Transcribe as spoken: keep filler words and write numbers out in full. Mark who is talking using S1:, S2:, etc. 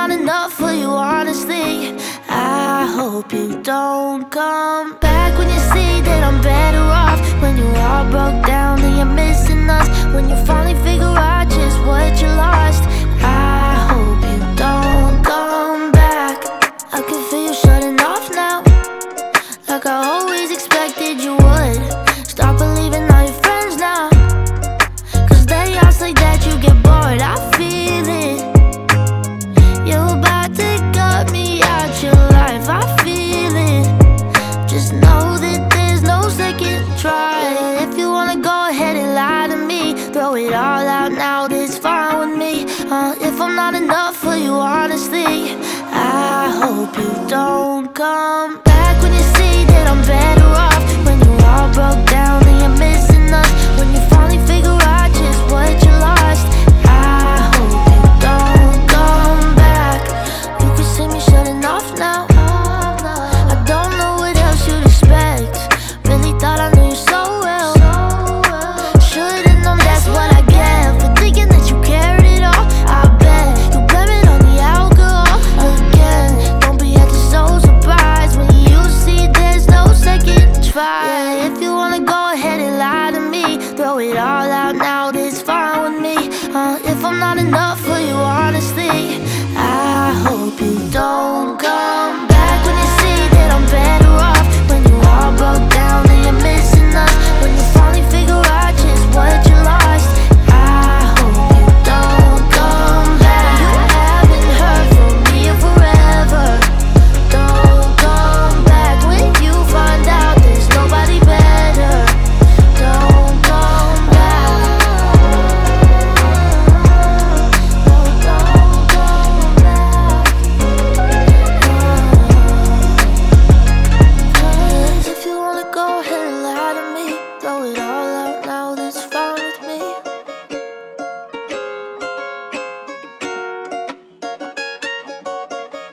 S1: not enough for you, honestly, I hope you don't come back. When you see that I'm better off, when you all broke down and you're missing us, when you finally figure out just what you lost, I hope you don't come back. I can feel you shutting off now, like I always expected you would. Stop believing all your friends now, cause they all say that you get bored. I feel it, you're about to cut me out your life. I feel it, just know that there's no second try. If you wanna go ahead and lie to me, throw it all out now, that's fine with me. uh, If I'm not enough for you, honestly, I hope you don't come back. When you see that I'm better off, when you all broke down and you're missing us, when you finally figure out just what you lost, I hope you don't come back. You can see me shutting off now, I don't know what else you'd expect. Really thought I knew you so well, should've known that's what I get for thinking that you cared at all. I bet you blame it on the alcohol again. Don't be acting so surprised when you see there's no second try. Yeah, if you wanna go ahead and lie to me, throw it all out now, that's fine with me. uh, If I'm not enough for you, honestly, I hope you don't